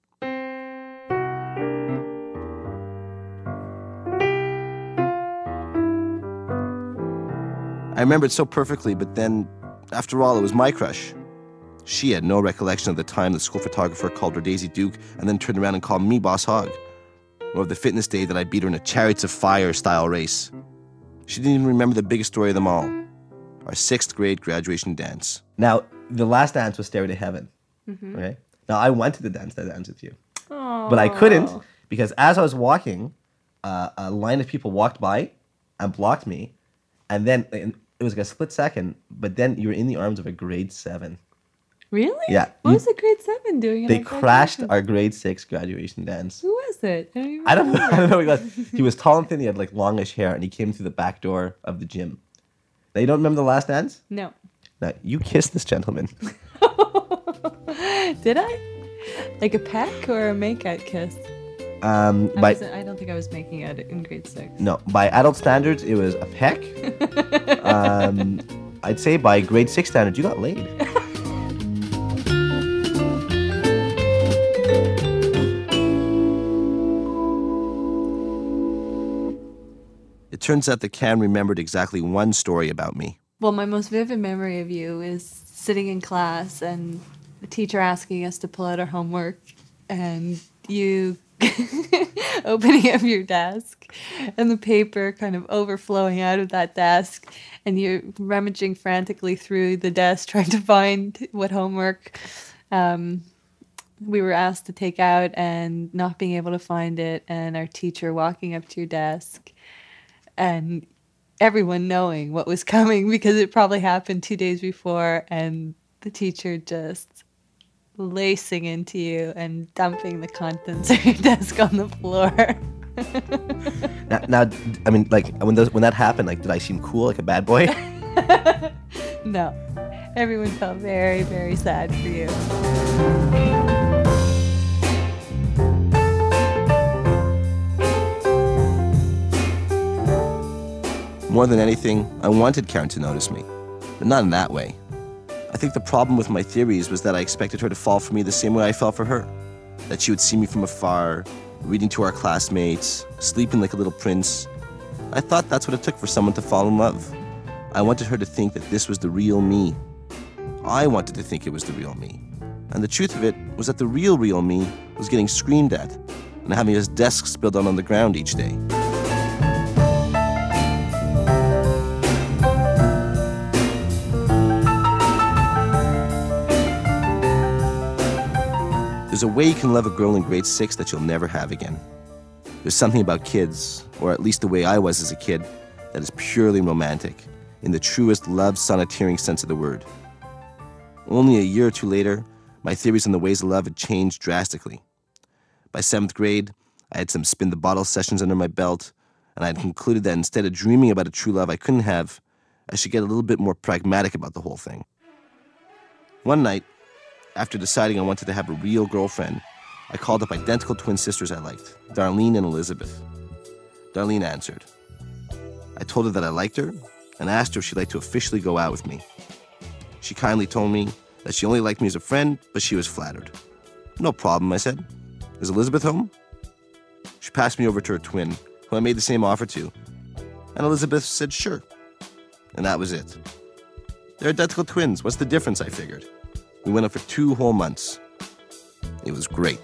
I remember it so perfectly, but then, after all, it was my crush. She had no recollection of the time the school photographer called her Daisy Duke and then turned around and called me Boss Hogg, or of the fitness day that I beat her in a Chariots of Fire style race. She didn't even remember the biggest story of them all, our sixth grade graduation dance. Now, the last dance was Stairway to Heaven. Mhm. Okay? Now, I wanted to dance that dance with you. Aww. But I couldn't because as I was walking, uh, a line of people walked by and blocked me. And then and it was like a split second, but then you were in the arms of a grade seven. Really? Yeah. What You- was the grade seven doing? at They our crashed graduation? our grade six graduation dance. Who was it? I don't even I don't know. remember. I don't know who he was. He was tall and thin. He had like longish hair, and he came through the back door of the gym. Now, you don't remember the last dance? No. Now, you kissed this gentleman. Did I? Like a peck or a make-out kiss? Um, I, by wasn't- I don't think I was making out in grade six. no, by adult standards, it was a peck. um, I'd say by grade six standards, you got laid. It turns out that Cam remembered exactly one story about me. Well, my most vivid memory of you is sitting in class and the teacher asking us to pull out our homework and you opening up your desk and the paper kind of overflowing out of that desk and you rummaging frantically through the desk trying to find what homework um, we were asked to take out and not being able to find it, and our teacher walking up to your desk and everyone knowing what was coming because it probably happened two days before, and the teacher just lacing into you and dumping the contents of your desk on the floor. Now, now, I mean, like when those, when that happened, like, did I seem cool, like a bad boy? No. Everyone felt very, very sad for you. More than anything, I wanted Karen to notice me, but not in that way. I think the problem with my theories was that I expected her to fall for me the same way I fell for her. That she would see me from afar, reading to our classmates, sleeping like a little prince. I thought that's what it took for someone to fall in love. I wanted her to think that this was the real me. I wanted to think it was the real me. And the truth of it was that the real, real me was getting screamed at and having his desk spilled out on the ground each day. There's a way you can love a girl in grade six that you'll never have again. There's something about kids, or at least the way I was as a kid, that is purely romantic, in the truest love sonneteering sense of the word. Only a year or two later, my theories on the ways of love had changed drastically. By seventh grade, I had some spin the bottle sessions under my belt, and I had concluded that instead of dreaming about a true love I couldn't have, I should get a little bit more pragmatic about the whole thing. One night, after deciding I wanted to have a real girlfriend, I called up identical twin sisters I liked, Darlene and Elizabeth. Darlene answered. I told her that I liked her and asked her if she'd like to officially go out with me. She kindly told me that she only liked me as a friend, but she was flattered. No problem, I said. Is Elizabeth home? She passed me over to her twin, who I made the same offer to, and Elizabeth said sure. And that was it. They're identical twins. What's the difference, I figured. We went out for two whole months. It was great.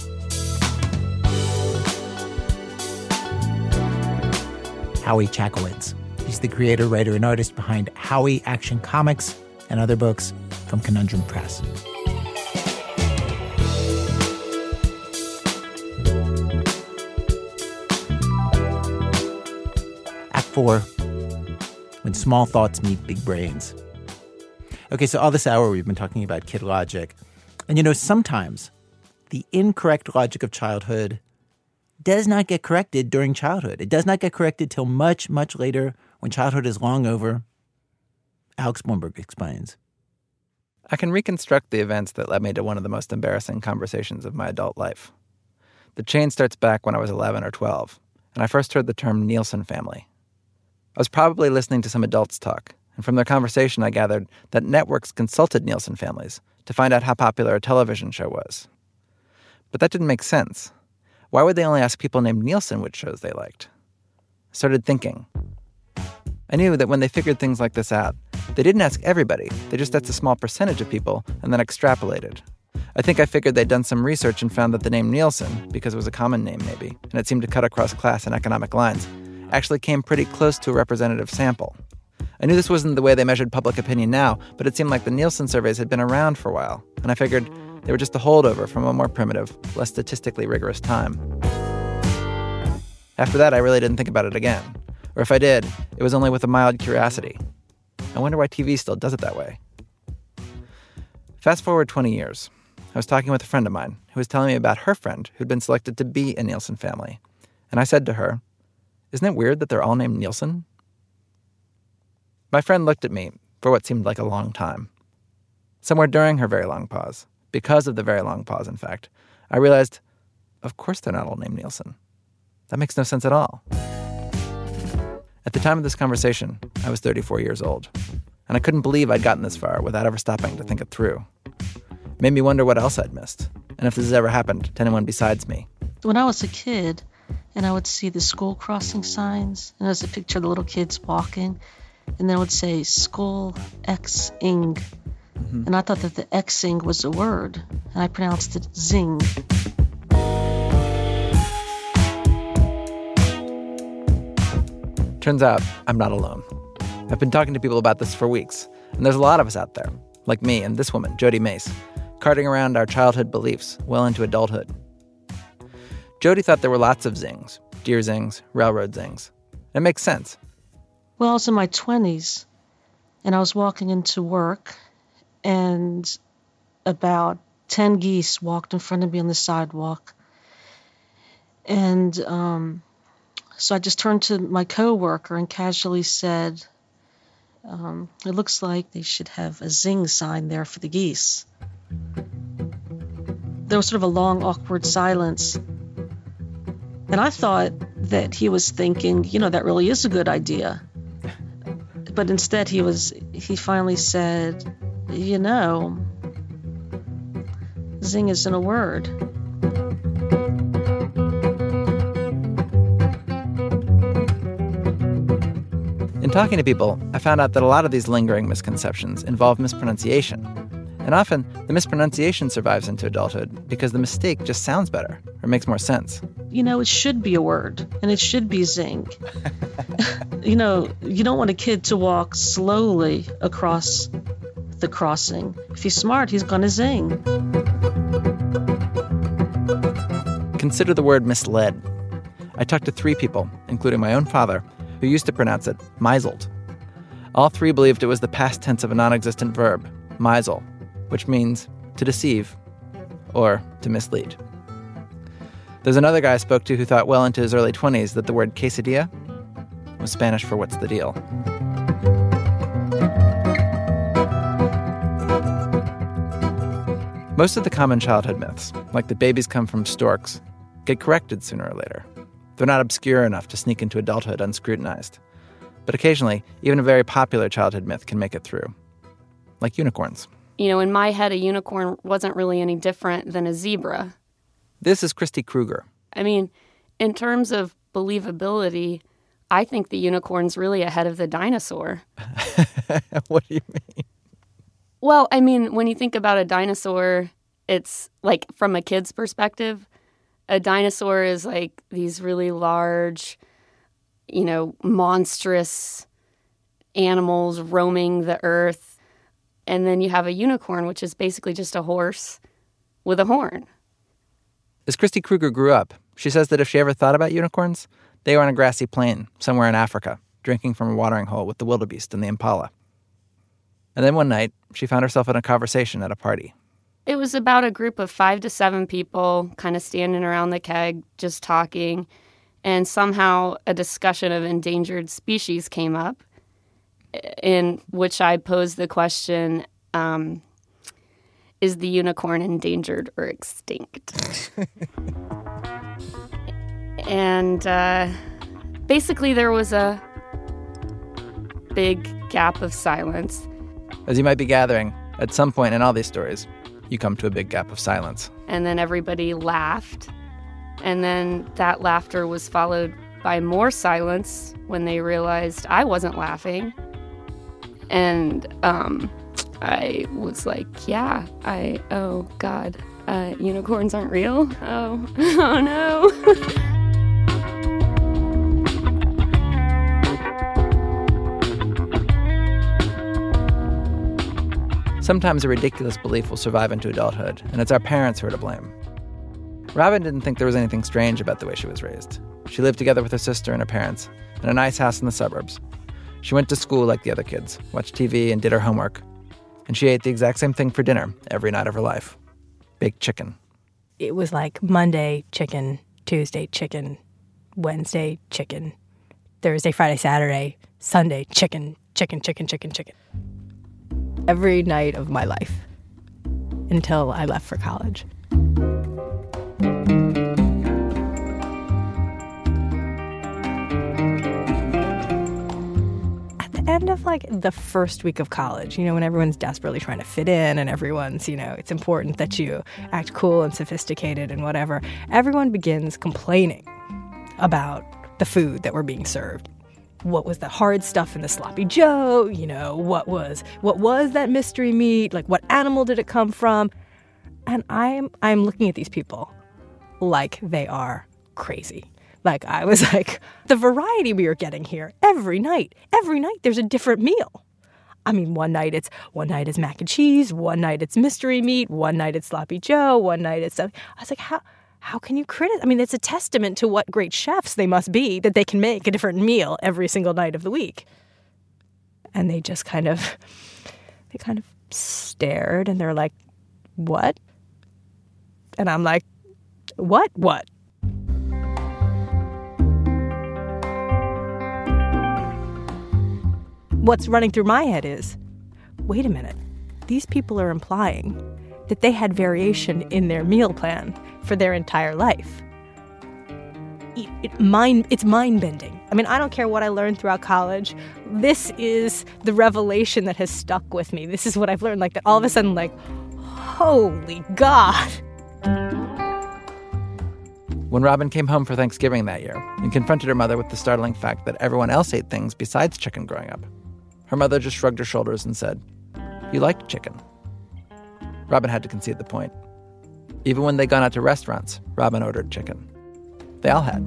Howie Chackowitz. He's the creator, writer, and artist behind Howie Action Comics and other books from Conundrum Press. Act four, when small thoughts meet big brains. Okay, so all this hour we've been talking about kid logic. And you know, sometimes the incorrect logic of childhood does not get corrected during childhood. It does not get corrected till much, much later when childhood is long over. Alex Blumberg explains. I can reconstruct the events that led me to one of the most embarrassing conversations of my adult life. The chain starts back when I was eleven or twelve, and I first heard the term Nielsen family. I was probably listening to some adults talk, and from their conversation I gathered that networks consulted Nielsen families to find out how popular a television show was. But that didn't make sense. Why would they only ask people named Nielsen which shows they liked? I started thinking. I knew that when they figured things like this out, they didn't ask everybody. They just asked a small percentage of people and then extrapolated. I think I figured they'd done some research and found that the name Nielsen, because it was a common name maybe, and it seemed to cut across class and economic lines, actually came pretty close to a representative sample. I knew this wasn't the way they measured public opinion now, but it seemed like the Nielsen surveys had been around for a while, and I figured they were just a holdover from a more primitive, less statistically rigorous time. After that, I really didn't think about it again. Or if I did, it was only with a mild curiosity. I wonder why T V still does it that way. Fast forward twenty years. I was talking with a friend of mine who was telling me about her friend who'd been selected to be a Nielsen family. And I said to her, "Isn't it weird that they're all named Nielsen?" My friend looked at me for what seemed like a long time. Somewhere during her very long pause, because of the very long pause, in fact, I realized, of course they're not all named Nielsen. That makes no sense at all. At the time of this conversation, I was thirty-four years old, and I couldn't believe I'd gotten this far without ever stopping to think it through. It made me wonder what else I'd missed, and if this has ever happened to anyone besides me. When I was a kid, and I would see the school crossing signs, and there was a picture of the little kids walking, and then it would say, School X-ing. Mm-hmm. And I thought that the X-ing was a word, and I pronounced it zing. Turns out, I'm not alone. I've been talking to people about this for weeks, and there's a lot of us out there, like me and this woman, Jody Mace, carting around our childhood beliefs well into adulthood. Jody thought there were lots of zings, deer zings, railroad zings. It makes sense. Well, I was in my twenties, and I was walking into work, and about ten geese walked in front of me on the sidewalk. And um, so I just turned to my coworker and casually said, um, it looks like they should have a zing sign there for the geese. There was sort of a long, awkward silence. And I thought that he was thinking, you know, that really is a good idea. But instead he was, he finally said, you know, zing isn't a word. In talking to people, I found out that a lot of these lingering misconceptions involve mispronunciation. And often, the mispronunciation survives into adulthood because the mistake just sounds better or makes more sense. You know, it should be a word, and it should be zing. You know, you don't want a kid to walk slowly across the crossing. If he's smart, he's going to zing. Consider the word misled. I talked to three people, including my own father, who used to pronounce it misled. All three believed it was the past tense of a non-existent verb, misel, which means to deceive or to mislead. There's another guy I spoke to who thought well into his early twenties that the word quesadilla was Spanish for what's the deal. Most of the common childhood myths, like that babies come from storks, get corrected sooner or later. They're not obscure enough to sneak into adulthood unscrutinized. But occasionally, even a very popular childhood myth can make it through. Like unicorns. You know, in my head, a unicorn wasn't really any different than a zebra. This is Christy Kruger. I mean, in terms of believability, I think the unicorn's really ahead of the dinosaur. What do you mean? Well, I mean, when you think about a dinosaur, it's like from a kid's perspective, a dinosaur is like these really large, you know, monstrous animals roaming the earth. And then you have a unicorn, which is basically just a horse with a horn. As Christy Kruger grew up, she says that if she ever thought about unicorns, they were on a grassy plain somewhere in Africa, drinking from a watering hole with the wildebeest and the impala. And then one night, she found herself in a conversation at a party. It was about a group of five to seven people kind of standing around the keg, just talking. And somehow a discussion of endangered species came up. in which I posed the question, um, is the unicorn endangered or extinct? And uh, basically there was a big gap of silence. As you might be gathering, at some point in all these stories, you come to a big gap of silence. And then everybody laughed. And then that laughter was followed by more silence when they realized I wasn't laughing. And um, I was like, yeah, I, oh God, uh, unicorns aren't real? Oh, oh no. Sometimes a ridiculous belief will survive into adulthood, and it's our parents who are to blame. Robin didn't think there was anything strange about the way she was raised. She lived together with her sister and her parents in a nice house in the suburbs. She went to school like the other kids, watched T V and did her homework. And she ate the exact same thing for dinner every night of her life. Baked chicken. It was like Monday, chicken, Tuesday, chicken, Wednesday, chicken, Thursday, Friday, Saturday, Sunday, chicken, chicken, chicken, chicken, chicken. Every night of my life until I left for college. At the end of like the first week of college, you know, when everyone's desperately trying to fit in and everyone's, you know, it's important that you act cool and sophisticated and whatever, everyone begins complaining about the food that we're being served. What was the hard stuff in the sloppy joe? You know, what was what was that mystery meat? Like, what animal did it come from? And I'm I'm looking at these people like they are crazy. Like, I was like, the variety we are getting here every night. Every night there's a different meal. I mean, one night it's one night it's mac and cheese, one night it's mystery meat, one night it's sloppy joe, one night it's stuff. I was like, how How can you criticize? I mean, it's a testament to what great chefs they must be that they can make a different meal every single night of the week. And they just kind of, they kind of stared and they're like, what? And I'm like, what? What? What's running through my head is, wait a minute, these people are implying that they had variation in their meal plan for their entire life. It, it mind, it's mind-bending. I mean, I don't care what I learned throughout college. This is the revelation that has stuck with me. This is what I've learned, like that all of a sudden, like, holy God. When Robin came home for Thanksgiving that year and confronted her mother with the startling fact that everyone else ate things besides chicken growing up, her mother just shrugged her shoulders and said, "You liked chicken." Robin had to concede the point. Even when they'd gone out to restaurants, Robin ordered chicken. They all had.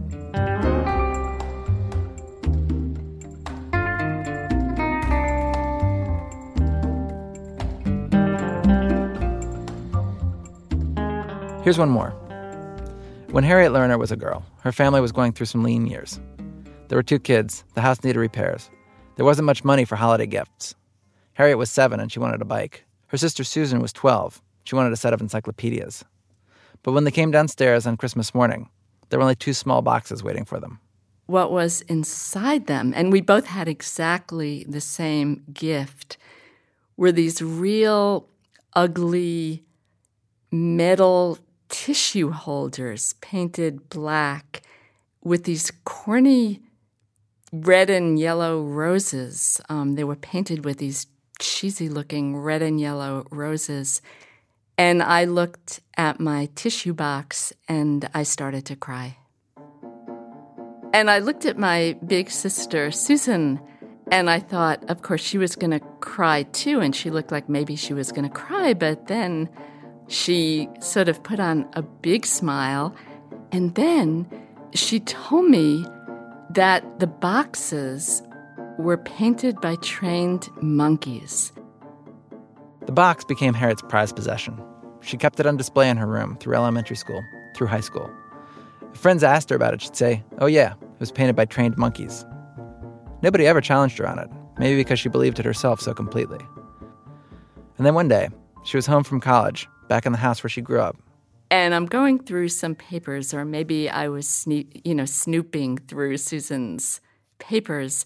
Here's one more. When Harriet Lerner was a girl, her family was going through some lean years. There were two kids, the house needed repairs. There wasn't much money for holiday gifts. Harriet was seven and she wanted a bike. Her sister Susan was twelve. She wanted a set of encyclopedias. But when they came downstairs on Christmas morning, there were only two small boxes waiting for them. What was inside them, and we both had exactly the same gift, were these real ugly metal tissue holders painted black with these corny red and yellow roses. Um, they were painted with these cheesy-looking red and yellow roses. And I looked at my tissue box and I started to cry. And I looked at my big sister, Susan, and I thought, of course, she was going to cry too. And she looked like maybe she was going to cry. But then she sort of put on a big smile. And then she told me that the boxes were painted by trained monkeys. The box became Harriet's prized possession. She kept it on display in her room through elementary school, through high school. If friends asked her about it, she'd say, "Oh yeah, it was painted by trained monkeys." Nobody ever challenged her on it, maybe because she believed it herself so completely. And then one day, she was home from college, back in the house where she grew up. And I'm going through some papers, or maybe I was sne- you know, snooping through Susan's papers,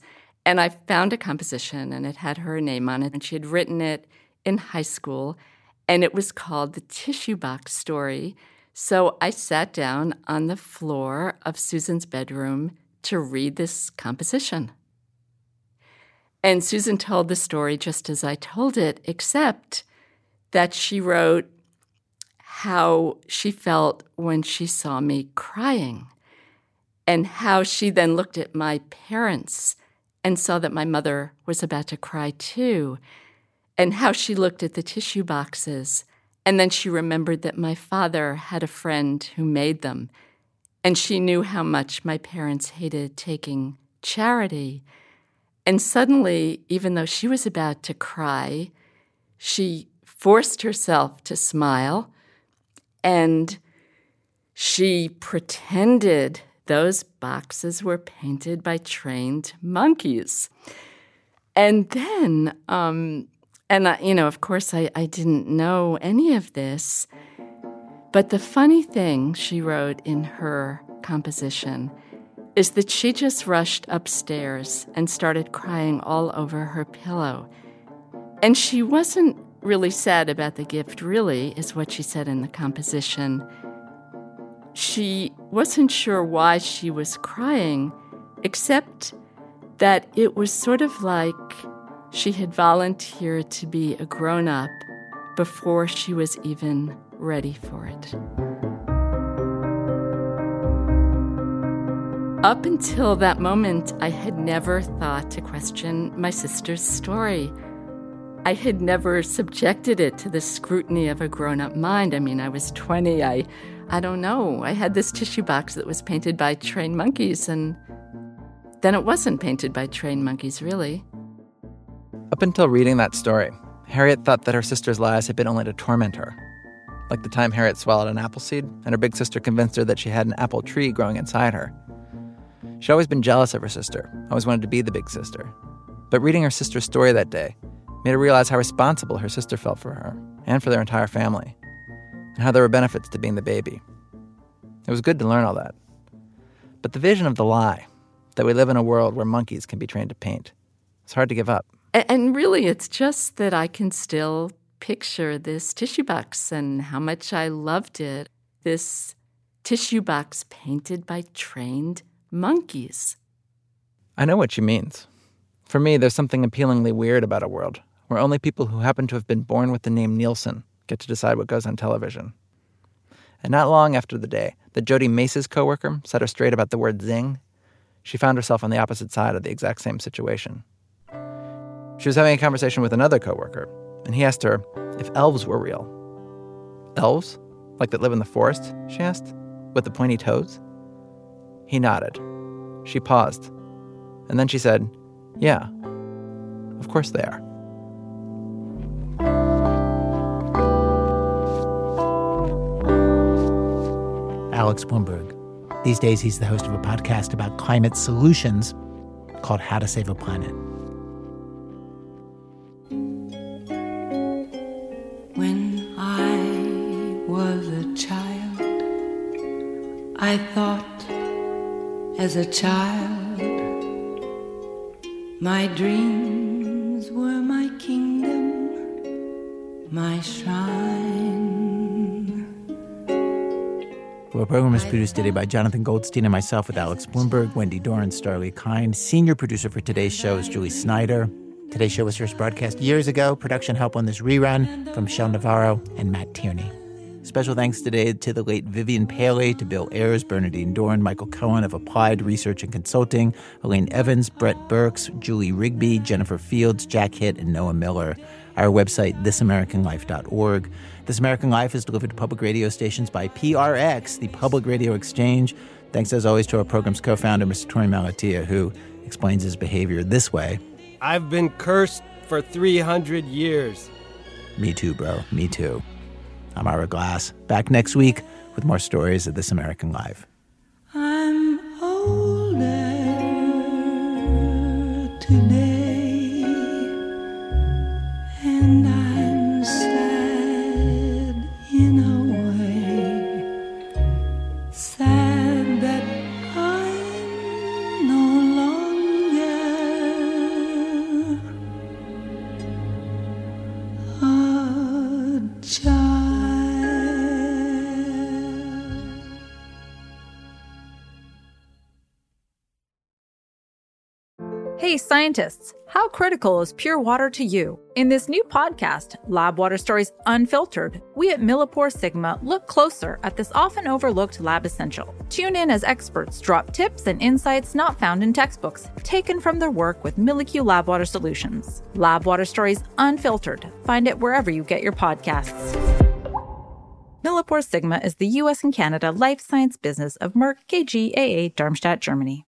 And I found a composition, and it had her name on it, and she had written it in high school, and it was called The Tissue Box Story. So I sat down on the floor of Susan's bedroom to read this composition. And Susan told the story just as I told it, except that she wrote how she felt when she saw me crying, and how she then looked at my parents and saw that my mother was about to cry too, and how she looked at the tissue boxes, and then she remembered that my father had a friend who made them, and she knew how much my parents hated taking charity. And suddenly, even though she was about to cry, she forced herself to smile, and she pretended those boxes were painted by trained monkeys. And then, um, and I, you know, of course, I, I didn't know any of this, but the funny thing she wrote in her composition is that she just rushed upstairs and started crying all over her pillow. And she wasn't really sad about the gift, really, is what she said in the composition. She wasn't sure why she was crying, except that it was sort of like she had volunteered to be a grown-up before she was even ready for it. Up until that moment, I had never thought to question my sister's story. I had never subjected it to the scrutiny of a grown-up mind. I mean, I was twenty. I, I don't know. I had this tissue box that was painted by trained monkeys, and then it wasn't painted by trained monkeys, really. Up until reading that story, Harriet thought that her sister's lies had been only to torment her. Like the time Harriet swallowed an apple seed, and her big sister convinced her that she had an apple tree growing inside her. She'd always been jealous of her sister, always wanted to be the big sister. But reading her sister's story that day made her realize how responsible her sister felt for her and for their entire family, and how there were benefits to being the baby. It was good to learn all that. But the vision of the lie, that we live in a world where monkeys can be trained to paint, it's hard to give up. And really, it's just that I can still picture this tissue box and how much I loved it. This tissue box painted by trained monkeys. I know what she means. For me, there's something appealingly weird about a world where only people who happen to have been born with the name Nielsen get to decide what goes on television. And not long after the day that Jody Mace's coworker set her straight about the word zing, she found herself on the opposite side of the exact same situation. She was having a conversation with another coworker, and he asked her if elves were real. Elves? Like that live in the forest? She asked, with the pointy toes? He nodded. She paused. And then she said, yeah, of course they are. Alex Blumberg. These days, he's the host of a podcast about climate solutions called How to Save a Planet. When I was a child, I thought as a child, my dreams were my kingdom, my shrine. Our program was produced today by Jonathan Goldstein and myself with Alex Blumberg, Wendy Doran, Starlee Kine. Senior producer for today's show is Julie Snyder. Today's show was first broadcast years ago. Production help on this rerun from Michelle Navarro and Matt Tierney. Special thanks today to the late Vivian Paley, to Bill Ayers, Bernadine Doran, Michael Cohen of Applied Research and Consulting, Elaine Evans, Brett Burks, Julie Rigby, Jennifer Fields, Jack Hitt, and Noah Miller. Our website, this american life dot org. This American Life is delivered to public radio stations by P R X, the Public Radio Exchange. Thanks, as always, to our program's co-founder, Mister Torey Malatia, who explains his behavior this way. I've been cursed for three hundred years. Me too, bro. Me too. I'm Ira Glass. Back next week with more stories of This American Life. I'm older today, and I'm sad in a way, sad that I'm no longer child. Hey, scientists, how critical is pure water to you? In this new podcast, Lab Water Stories Unfiltered, we at Millipore Sigma look closer at this often overlooked lab essential. Tune in as experts drop tips and insights not found in textbooks, taken from their work with MilliQ Lab Water Solutions. Lab Water Stories Unfiltered. Find it wherever you get your podcasts. Millipore Sigma is the U S and Canada life science business of Merck K G A A Darmstadt, Germany.